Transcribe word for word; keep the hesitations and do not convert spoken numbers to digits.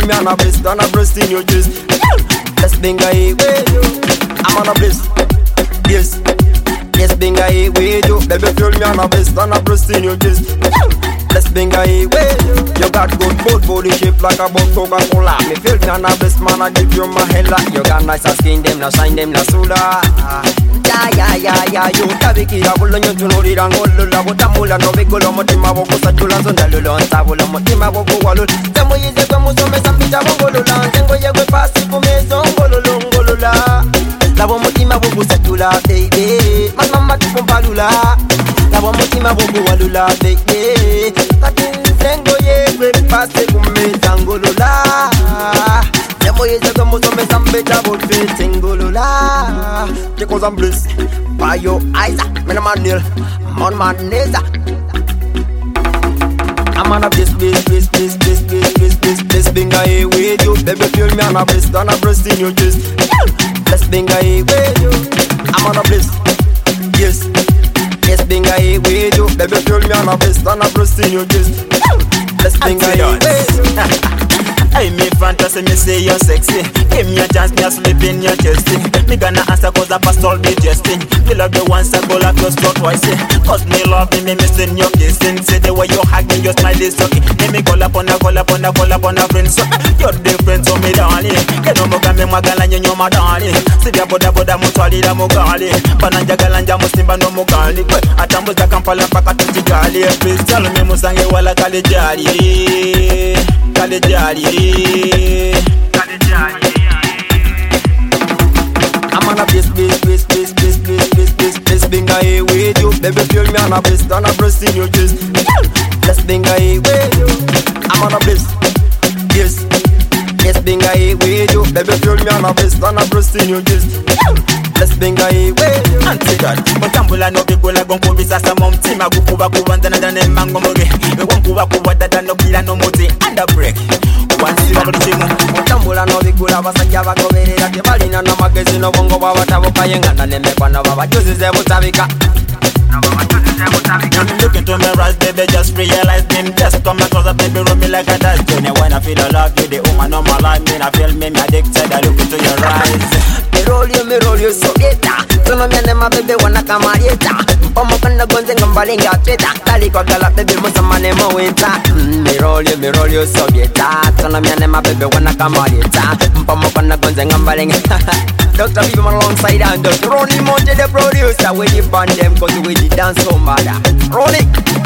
me on a breast, on a breast in your chest. Let's bring a hit with you. I'm on a breast, yes. Yes, bring a hit with you. Baby, feel me on a breast, on a breast in your chest. Let's bring a hit with you. You got good both body shape like a boat Coca-Cola. Me feel me on a breast, man, I give you my hella. You got nice skin, them no shine, them no soda. Ya, ya, ya, ya, you tabikira bulonyo tunulira ngolula butamula nobigula mutima bokusa chula zondalulo ntabula mutima bokuwalula temuyize kwe musomesa mpita bongolula ntengo yegwe pasi kumezo ngololo ngolula labo mutima bokusa chula baby mama tukumpalula labo mutima bokuwalula baby kati ntengo yegwe pasi kumezo ngolula temuyize kwe musomesa mpita bokusa ngolula because I'm blessed by your eyes, man, I'm on nail, I'm on my knees. I'm on a bliss, bliss, bliss, bliss, bliss, bliss, bliss, bliss, bliss, being a hit with you. Baby, feel me on a breast, on a breast in your chest. Let's being a hit with you. I'm on a bliss, yes, yes, being a hit with you. Baby, feel me on a breast, on a breast in your chest. Let's being a hit with you. I me fantasy, me say you're sexy. Give me a chance, me a sleep in your chest. Me gonna answer cause I passed all the jesting. Me love you once, I go like your throat twice. Cause me love me, me missing your kissing. Say the way you hug me, your smile is okay. Let me call up on a, call up on a, call up on a friend. So you're different, so me darling. You know moga me magala nyo my darling. See the boda boda mutwali la mugali. Bananja galanja musimba no mugali. Atambuza kampala paka tuchigali. Please tell me musange wala kalejali. Kalejali. I'm on a bliss, bliss, bliss, bliss, bliss, bliss, bliss, bliss, bliss, being a hit with you. Baby, feel me on a breast, on a breast in your chest. Let's being a hit with you. I'm on a bliss, yes, yes, being a hit with you. Baby, feel me on a breast, on a breast in your chest. Let's being a hit with you. Auntie God, mutambula no bigula gonko bisasa mumtima gukuba kubanza na dane mango muge. Gonkuba kuba dada no bila no muti under break. Wansi babo chimu mutambula no bigula basajja bagoberera tebalina no magezi no bongo babatabuka yengana nemekwana babajuzize butabika. I'm looking to my eyes, baby, just realize me. Just come across a baby, rub me like a dad. Johnny, when I feel the love, you the woman of my life. Me, I feel me, me addicted, I look into your eyes. Me roll you, me roll you so better. Tono me and my baby wanna come out later. Omo kanda gonze ngambalinga teta. Kali kwa gala baby musa mane mo winter. Me roll you, me roll you so better. Tono me and my baby wanna come out later. Omo kanda gonze ngambalinga. Doctor Vivian alongside and Doctor Ronnie Monte the producer. We the band them cause we the dance so mad. Roll it.